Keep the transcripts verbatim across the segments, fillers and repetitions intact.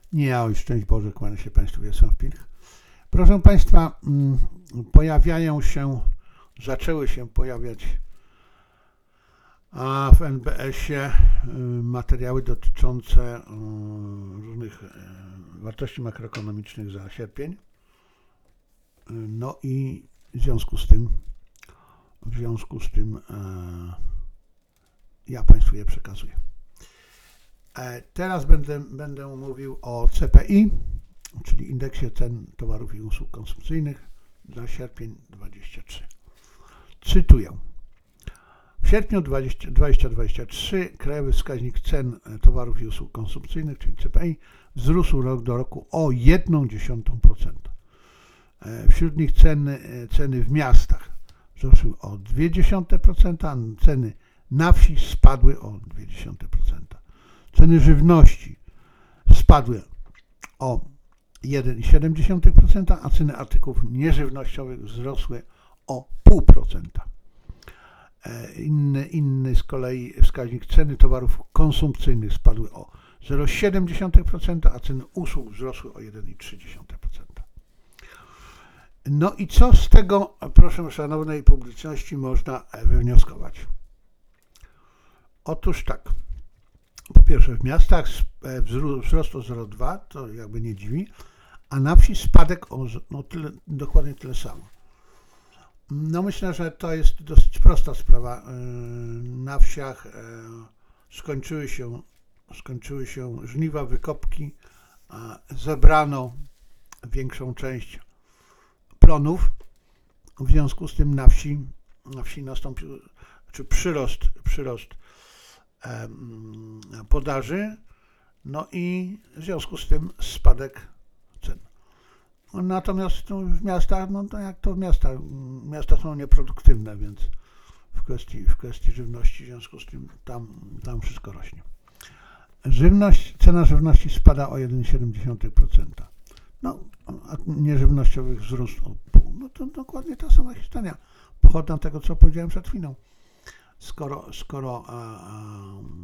Nie, oj, szczęść Boże, kłania się Państwu, Wiesław Pilch. Proszę Państwa, pojawiają się, zaczęły się pojawiać a w N B S-ie materiały dotyczące różnych wartości makroekonomicznych za sierpień. No i w związku z tym, w związku z tym ja Państwu je przekazuję. Teraz będę, będę mówił o C P I, czyli indeksie cen towarów i usług konsumpcyjnych za sierpień dwudziesty trzeci. Cytuję. W sierpniu dwa tysiące dwudziestym trzecim krajowy wskaźnik cen towarów i usług konsumpcyjnych, czyli C P I, wzrósł rok do roku o jeden przecinek jeden procent. Wśród nich ceny, ceny w miastach wzrosły o zero przecinek dwa procent, a ceny na wsi spadły o zero przecinek dwa procent. Ceny żywności spadły o jeden przecinek siedem procent, a ceny artykułów nieżywnościowych wzrosły o zero przecinek pięć procent. Inny, inny z kolei wskaźnik ceny towarów konsumpcyjnych spadły o zero przecinek siedem procent, a ceny usług wzrosły o jeden przecinek trzy procent. No i co z tego, proszę szanownej publiczności, można wywnioskować? Otóż tak. Po pierwsze, w miastach wzrost o zero przecinek dwa, to jakby nie dziwi, a na wsi spadek o no, tyle, dokładnie tyle samo. No myślę, że to jest dosyć prosta sprawa. Na wsiach skończyły się, skończyły się żniwa, wykopki, zebrano większą część plonów. W związku z tym na wsi, na wsi nastąpił czy przyrost, przyrost podaży, no i w związku z tym spadek cen. Natomiast no, w miastach, no to jak to w miastach, miasta są nieproduktywne, więc w kwestii, w kwestii żywności, w związku z tym tam, tam wszystko rośnie. Żywność, cena żywności spada o jeden przecinek siedem procent. No, a nieżywnościowych wzrósł o pół. No to dokładnie ta sama historia. Pochodna tego, co powiedziałem przed chwilą. Skoro, skoro a, a,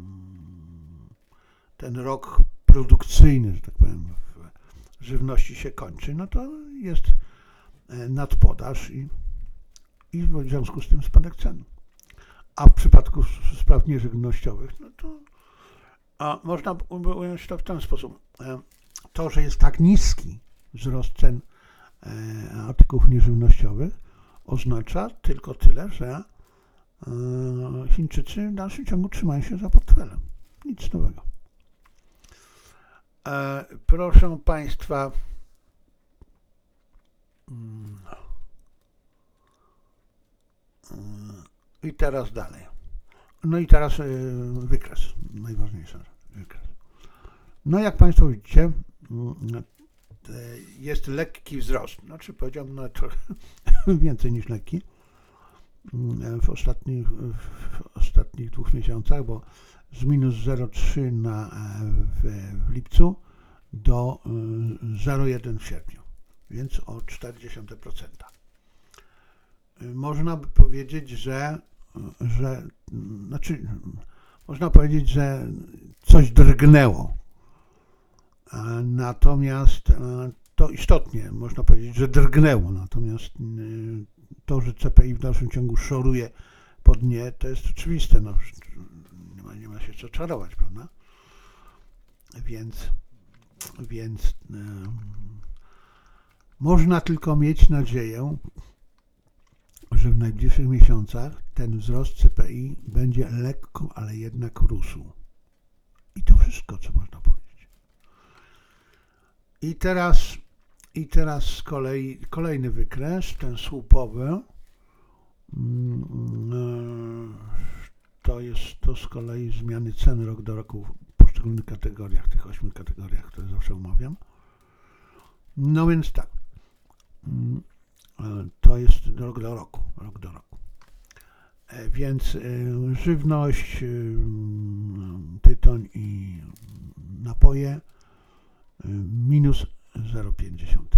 ten rok produkcyjny, że tak powiem, w żywności się kończy, no to jest nadpodaż i, i w związku z tym spadek cen. A w przypadku spraw nieżywnościowych, no to a można by ująć to w ten sposób. To, że jest tak niski wzrost cen artykułów nieżywnościowych, oznacza tylko tyle, że Chińczycy w dalszym ciągu trzymają się za portfelem. Nic nowego. Proszę Państwa, i teraz dalej. No i teraz wykres, najważniejsza wykres. No jak Państwo widzicie, jest lekki wzrost, znaczy powiedziałbym no, trochę więcej niż lekki w ostatnich, w ostatnich dwóch miesiącach, bo z minus zero przecinek trzy na, w, w lipcu do zero przecinek jeden w sierpniu, więc o czterdzieści procent. Można by powiedzieć, że, że znaczy, można powiedzieć, że coś drgnęło. Natomiast to istotnie, można powiedzieć, że drgnęło. Natomiast to, że C P I w dalszym ciągu szoruje po dnie, to jest oczywiste. No, nie, ma, nie ma się co czarować, prawda? Więc, więc e, można tylko mieć nadzieję, że w najbliższych miesiącach ten wzrost C P I będzie lekko, ale jednak rósł. I to wszystko, co można powiedzieć. I teraz, i teraz z kolei kolejny wykres, ten słupowy, to jest to z kolei zmiany cen rok do roku w poszczególnych kategoriach, tych ośmiu kategoriach, które zawsze omawiam. No więc tak, to jest rok do roku, rok do roku. Więc żywność, tytoń i napoje minus zero przecinek pięć.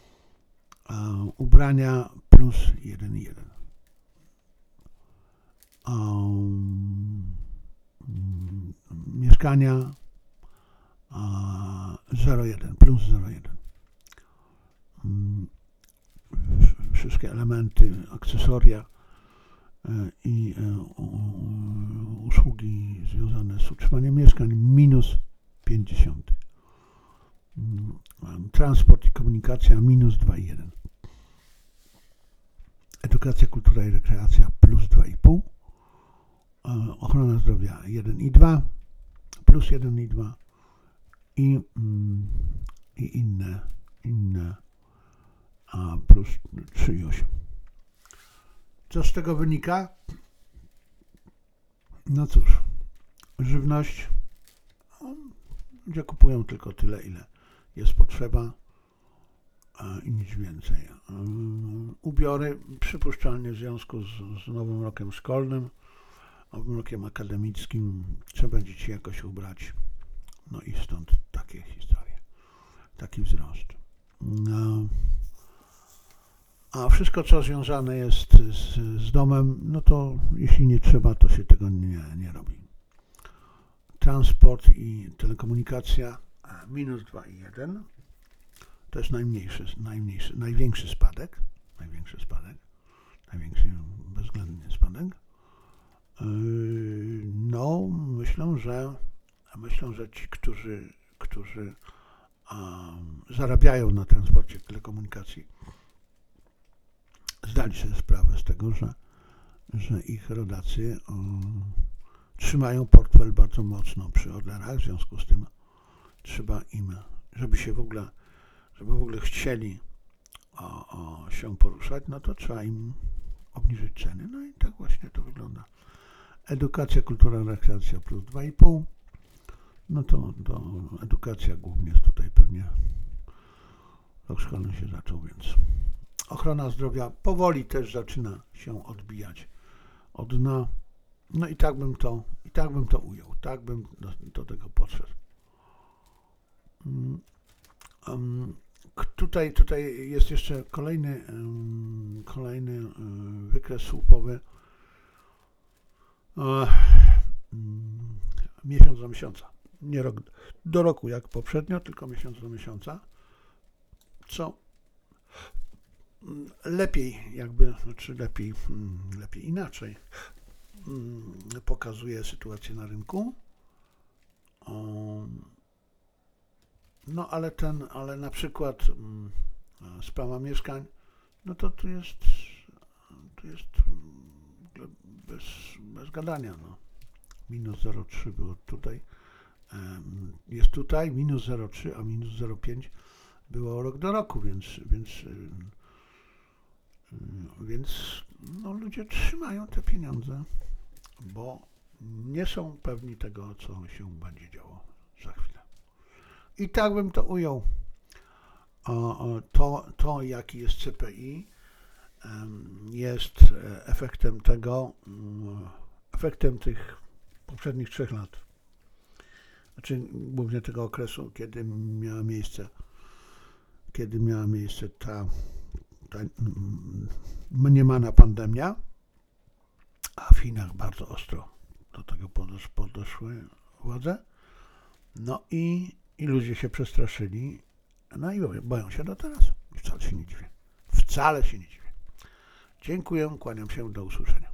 Ubrania plus jeden przecinek jeden. Um, mieszkania zero jeden, plus zero jeden. Wszystkie elementy, akcesoria i usługi związane z utrzymaniem mieszkań minus pięćdziesiąt. Transport i komunikacja minus dwa i jeden. Edukacja, kultura i rekreacja plus dwa i pół. Ochrona zdrowia jeden i dwa, plus jeden i dwa i, i inne, inne a plus trzy i osiem. Co z tego wynika? No cóż, żywność, ludzie kupują tylko tyle, ile jest potrzeba i nic więcej. Ubiory przypuszczalnie w związku z, z nowym rokiem szkolnym, nowym rokiem akademickim trzeba dzieci jakoś ubrać. No i stąd takie historie, taki wzrost. No. A wszystko, co związane jest z, z domem, no to jeśli nie trzeba, to się tego nie, nie robi. Transport i telekomunikacja minus dwa i jeden. To jest najmniejszy, najmniejszy, największy spadek. Największy spadek. Największy bezwzględny spadek. No, myślę, że myślę, że ci, którzy, którzy um, zarabiają na transporcie telekomunikacji, zdali sobie sprawę z tego, że, że ich rodacy um, trzymają portfel bardzo mocno przy orderach, w związku z tym trzeba im, żeby się w ogóle, żeby w ogóle chcieli o, o, się poruszać, no to trzeba im obniżyć ceny. No i tak właśnie to wygląda. Edukacja, kultura, rekreacja plus dwa i pół. No to, to edukacja głównie jest tutaj pewnie, rok szkolny się zaczął, więc ochrona zdrowia powoli też zaczyna się odbijać od dna. No i tak bym to, i tak bym to ujął, tak bym do, do tego podszedł. Um, tutaj, tutaj jest jeszcze kolejny, um, kolejny um, wykres słupowy. Um, miesiąc do miesiąca. Nie rok do roku jak poprzednio, tylko miesiąc do miesiąca. Co lepiej, jakby, znaczy lepiej, lepiej inaczej pokazuje sytuację na rynku. No ale ten, ale na przykład sprawa mieszkań, no to tu jest, tu jest bez, bez gadania, no. Minus zero przecinek trzy było tutaj, jest tutaj minus zero przecinek trzy, a minus zero przecinek pięć było rok do roku, więc, więc, więc no, ludzie trzymają te pieniądze, bo nie są pewni tego, co się będzie działo za chwilę. I tak bym to ujął. To, to jaki jest C P I, jest efektem tego, efektem tych poprzednich trzech lat. Znaczy głównie tego okresu, kiedy miała miejsce, kiedy miała miejsce ta, ta mniemana pandemia, a w Chinach bardzo ostro do tego podeszły władze. No i, i ludzie się przestraszyli, no i boją się do teraz. Wcale się nie dziwię. Wcale się nie dziwię. Dziękuję, kłaniam się, do usłyszenia.